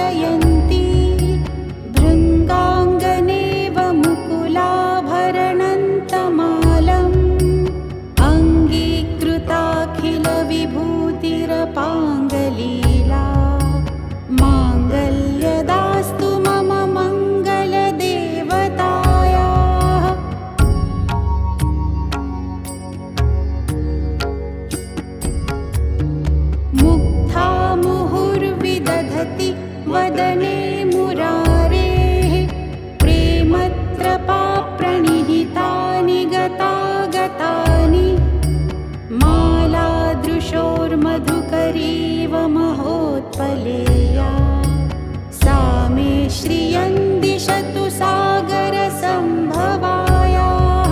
दर्शयन्ती भृङ्गाङ्गनेव मुकुलाभरणन्तमालम् अङ्गीकृताखिलविभूतिरपाङ्गलीला माङ्गल्यदास्तु मम मङ्गलदेवतायाः। मुग्धा मुहुर्विदधति वदने मुरारेः प्रेमत्रपाप्रणिहितानि गतागतानि मालादृशोर्मधुकरीव महोत्पलेया सा मे श्रियं दिशतु सागरसम्भवायाः।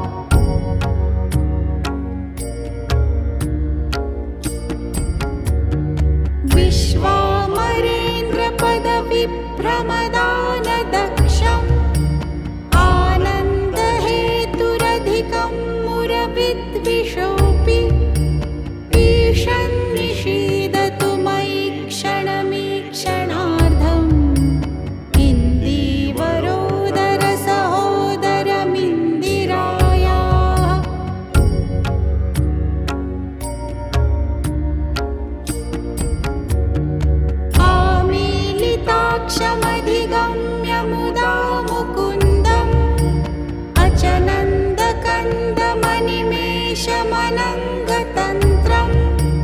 विश्वामरेन्द्रपदविभ्रमदानदक्षम् आनन्दहेतुरधिकं मुरविद्विषोऽपि ईषन्निषीदतु मयि क्षणमीक्षणार्धम् इन्दीवरोदरसहोदरमिन्दिरायाः। आमीलिताक्षमधिगम्य मुदा मुकुन्दम् अचनन्दकन्दमनिमेषमनङ्गतन्त्रम्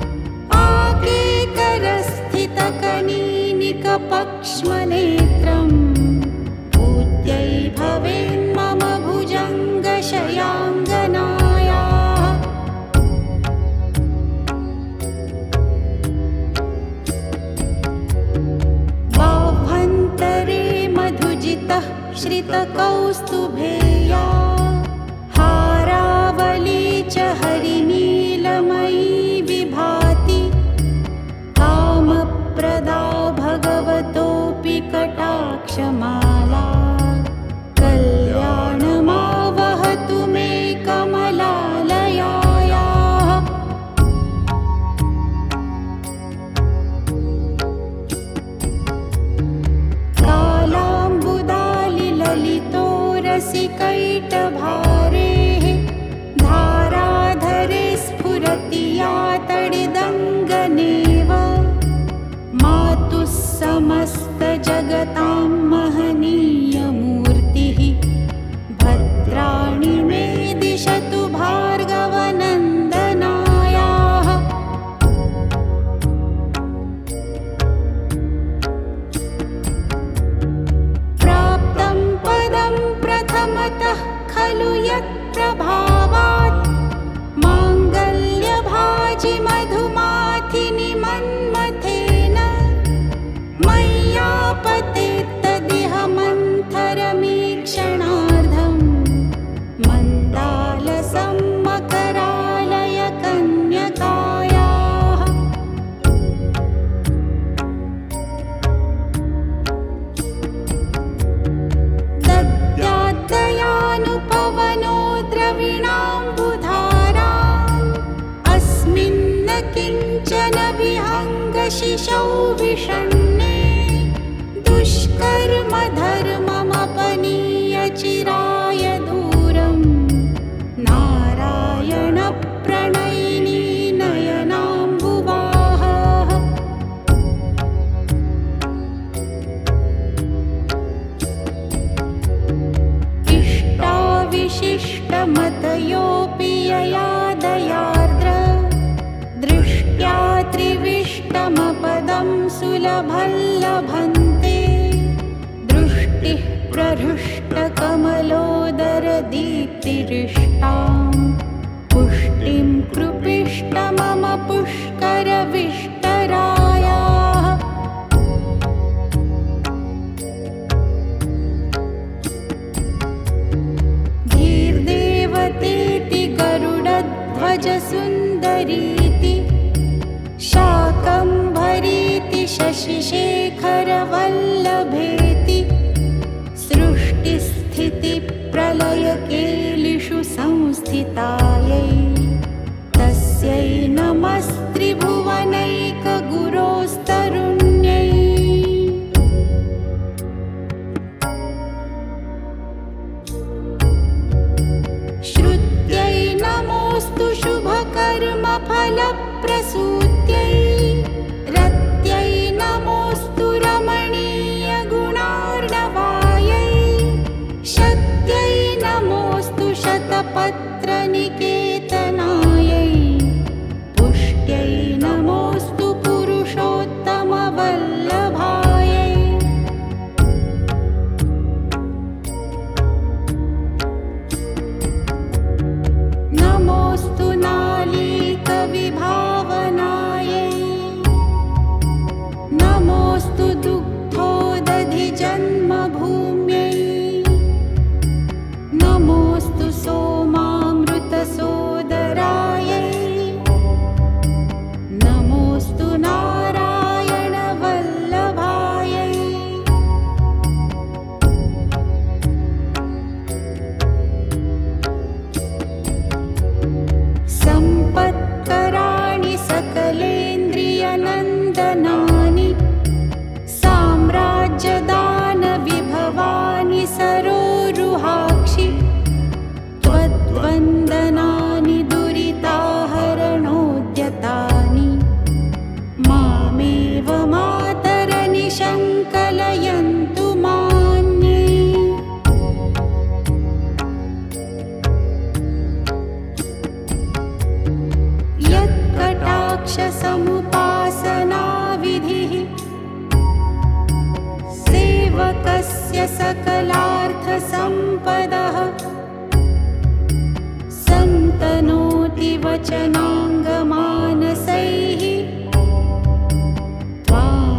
आकेकरस्थितकनीनिकपक्ष्मनेत्रम् पूज्यै भवेन्मम भुजङ्गशयाङ्गनायाः। बाह्वन्तरे मधुजितः श्रितकौस्तुभेया हारावली च हरिनीलमयी विभाति कामप्रदा भगवतोऽपि कटाक्षमाला कल्याणमावहतु मे कमलालयायाः। कालाम्बुदालिललितो रसिकैटभारेः धाराधरे स्फुरति या तडिदङ्गनेव मातुः समस्तजगतां महनीयमूर्तिः भद्राणि मे दिशतु भार्गवनन्दनायाः। प्राप्तं पदं प्रथमतः खलु यत्प्रभावात् माङ्गल्यभाजि मधुमाथिनि मन्मथेन मय्यापतेत्तदिह मन्थरमीक्षणार्धम् मन्दालसं मकरालय कन्यकायाः। दद्याद्दयानुपवनो द्रविणाम्बुधाराम् अस्मिन्न किञ्चन विहङ्गशिशौ विषण्णे दुष्कर्मधर्ममपनीय चिराय दूरम् नारायणप्रणयिनी नयनाम्बुवाहः। इष्टाविशिष्टमतयोऽपि यया दयार्द्र दृष्ट्या त्रिविष्टमपदं सुलभल्लभन्ते दृष्टिः प्रहृष्टकमलोदरदीप्तिरिष्टां पुष्टिं कृपिष्ट मम पुष्करविष्टरायाः। धीर्देवतेति गरुडध्वजसुन्दरीति शाकम्भरीति शशिशेखरवल्लभेति सृष्टिस्थितिप्रलयकेलिषु संस्थितायै तस्यै नमस्त्रिभुवनैकगुरोस्तरुण्यै। प्रसूत्यै रत्यै नमोऽस्तु रमणीयगुणार्णवायै शत्यै नमोऽस्तु शतपत्रनिकेतनायै पुष्ट्यै नमोऽस्तु पुरुषोत्तमवल्लभायै नमोऽस्तु नालीकविभावनायै नमोऽस्तु दुग्धोदधिजन्मभूम्यै नमोऽस्तु सोमामृतसोदरायै नमोऽस्तु नारायणवल्लभायै सम्पत्कराणि सकलेन्द्रियनन्दनानि साम्राज्यदानविभवानि सरोरुहाक्षि त्वद्वन्दनानि दुरिताहरणोद्यतानि मामेव मातरनिशङ्कलयन्तु मान्ये यत्कटाक्षसमुपासनाविधिः सेवकस्य सकलार्थसम्पदः सन्तनोति वचनाङ्गमानसैः त्वां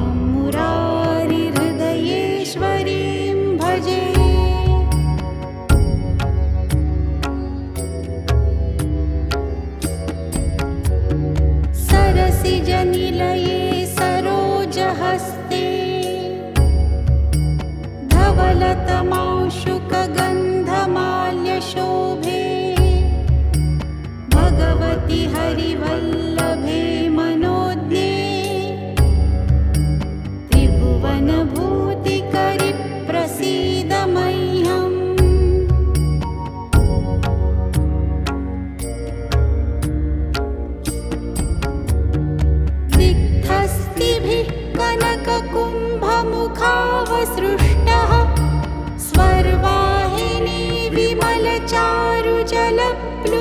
मुरारिहृदयेश्वरीं भजे सरसिजनिलये सरोजहस्ते धवलतमांशुकगन्धमाल्यशोभे भगवति हरिवल्लभे मनोज्ञे त्रिभुवनभूतिकरि प्रसीद मह्यम् दिग्धस्तिभिः कनककुम्भमुखावसृष्टः स्वर्वाहिनी विमलचारुजलप्लुतः